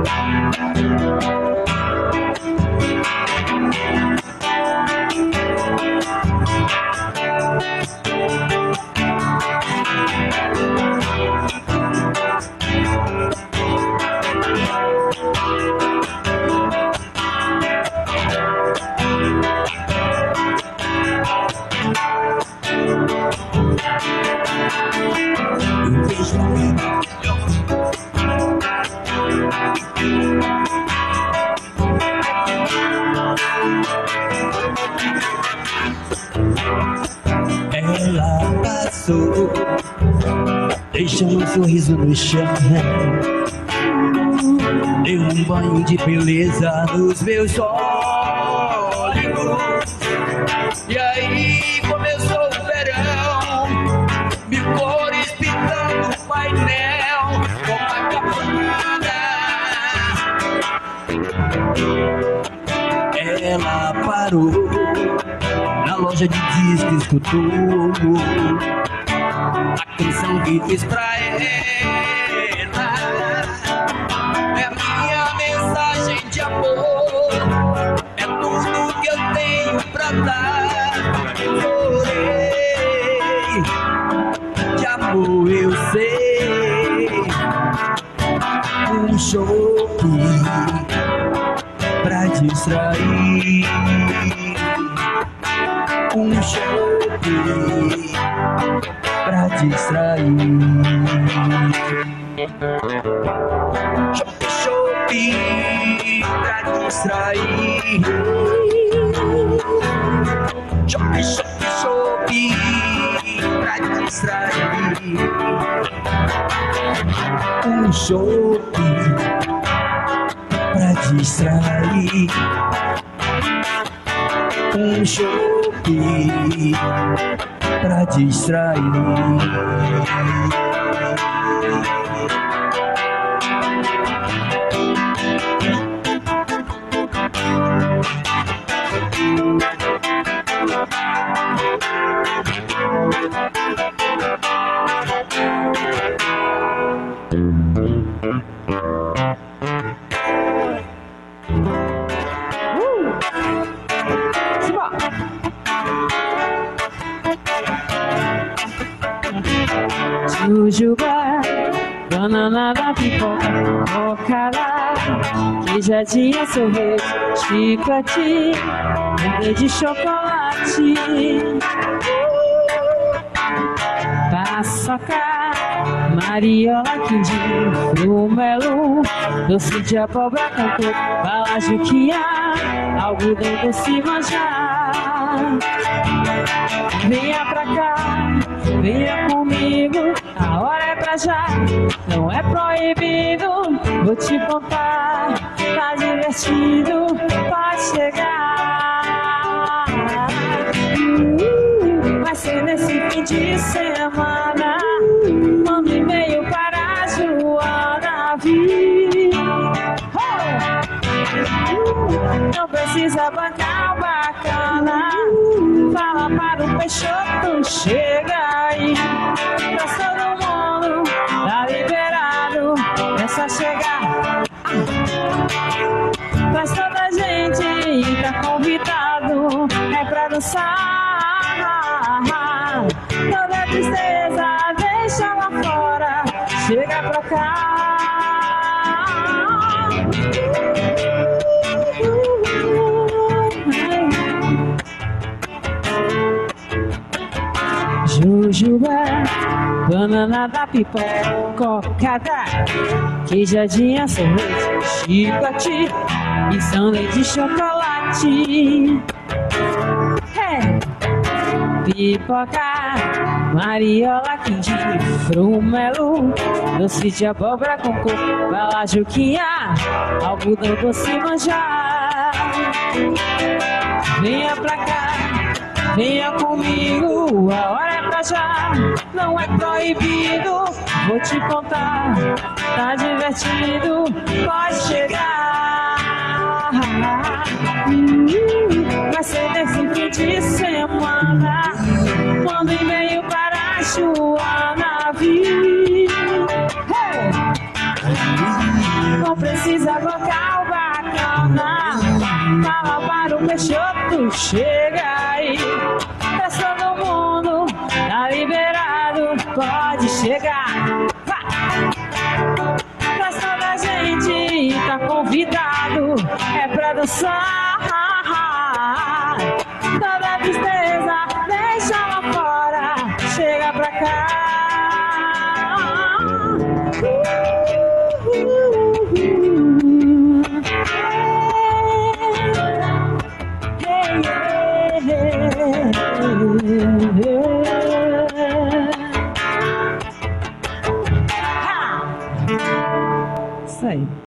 Ela passou, deixando um sorriso no chão. Deu um banho de beleza nos meus olhos. E aí começou o verão, mil cores pintando o painel, Copacabana. Ela parou na loja de disco, escutou a canção que fiz pra ela. É minha mensagem de amor, é tudo que eu tenho pra dar. Chorei de amor, eu sei. Um choque pra distrair, um chope pra distrair. Chope, chope pra distrair. Chope, chope, chope pra distrair. Um chope pra distrair. Um chope pra distrair. Jujuba, banana da pipoca, cocada, queijadinha, sorvete, chiclete, mousse de chocolate, paçoca, mariola, quindim, flumelo, doce de abóbora com coco, bala juquinha, algodão doce manjar. Venha pra cá, venha comigo, a hora é pra já, não é proibido. Vou te contar, tá divertido, pode chegar. Vai ser nesse fim de semana, manda e-mail para a Joana Vi. Não precisa bancar bacana, fala para o Peixoto, chega aí. Pra todo mundo, tá liberado, é só chegar. Traz toda a gente e tá convidado, é pra dançar. Toda tristeza deixa lá fora, chega pra cá. Jujuba, banana da pipoca, cocada, queijadinha, sorvete, chiclete e sanduíche de chocolate. Hey! Pipoca, mariola, quindim, frumelo, doce de abóbora com coco, bala juquinha, algodão doce manjar. Venha pra cá, venha comigo, a hora é pra já, não é proibido. Vou te contar, tá divertido, pode chegar. Vai ser nesse fim de semana, manda e-mail para a Joana Vi. Não precisa Brisa vocal bacana, fala para o Peixoto, chega aí. Tá todo mundo, tá liberado, pode chegar. Pra toda a gente, tá convidado, é pra dançar.